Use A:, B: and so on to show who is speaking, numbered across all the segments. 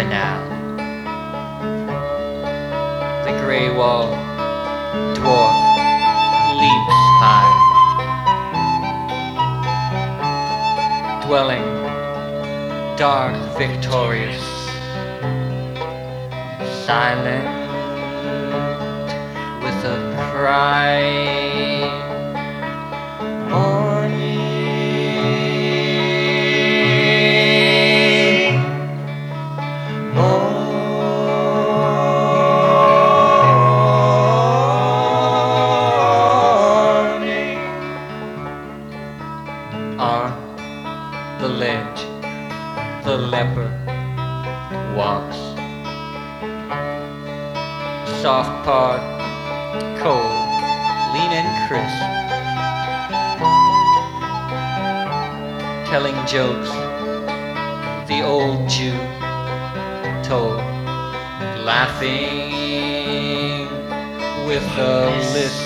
A: now. The grey wall dwarf leaps high, dwelling dark victorious, silent with a cry. On the ledge, the leper walks, soft-pawed, cold, lean and crisp, telling jokes the old Jew told, laughing with a lisp.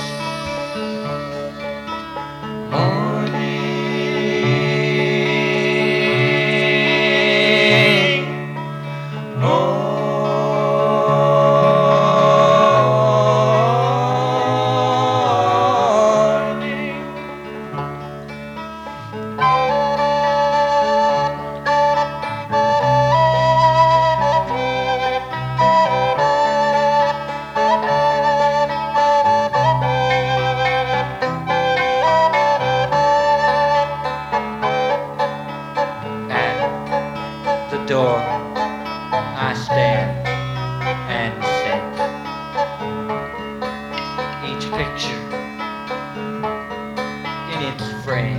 A: Door I stand and sense each picture in its frame,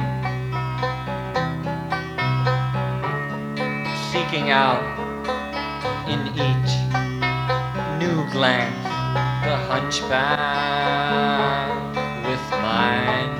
A: seeking out in each new glance the hunchback with my